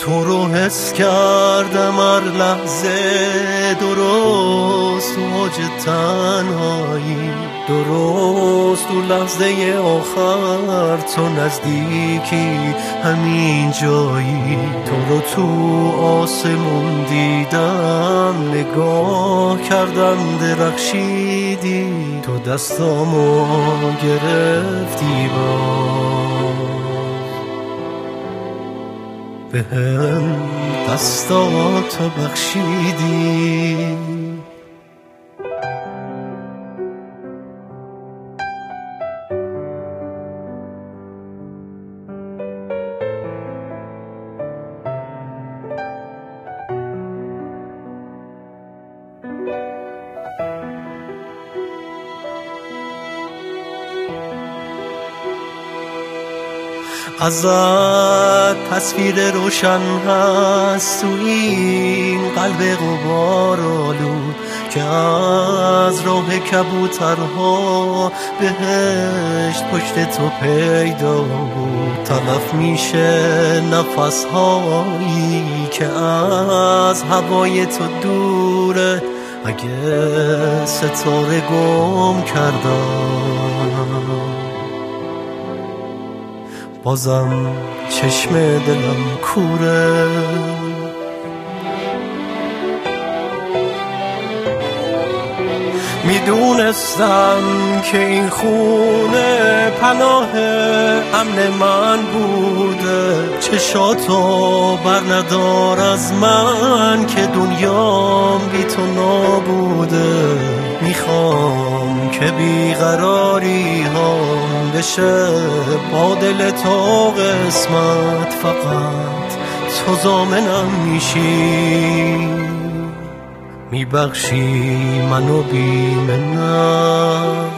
تو رو حس کردم هر لحظه درست تو اوج تنهایی، درست تو لحظه آخر تو نزدیکی همین جایی. تو رو تو آسمون دیدم، نگاه کردم درخشیدی، تو دستامو گرفتی بهم دستاتو بخشیدی. ازت تصویر روشن هست تو این قلب غبارآلود که از راه کبوترها بهشت پشت تو پیدا بود. تلف میشه نفسهایی که از هوای تو دوره، اگه ستاره گم کردم بازم چشم دلم کوره. میدونستم که این خونه پناه امن من بوده، چشاتو بر ندار از من که دنیام بی تو نابوده. میخوام که بیقراری هم بشه با دل تو قسمت، فقط تو ضامنم میشی، میبخشی منو بی منت.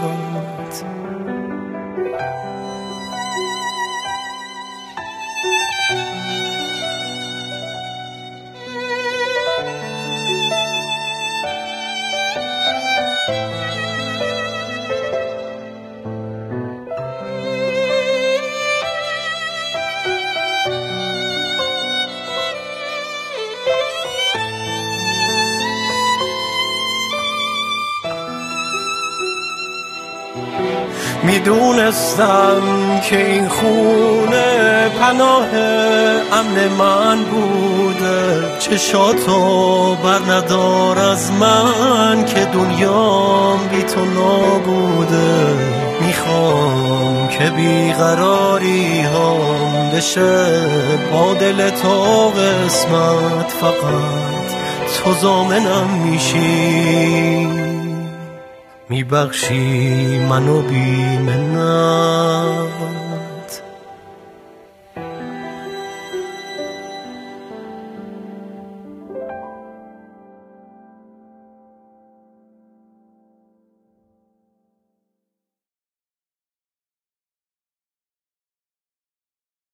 میدونستم که این خونه پناه امن من بوده، چشاتو بر ندار از من که دنیام بی تو نابوده. میخوام که بیقراری هم بشه با دل تو قسمت، فقط تو ضامنم میشی، میبخشی منو بی منت.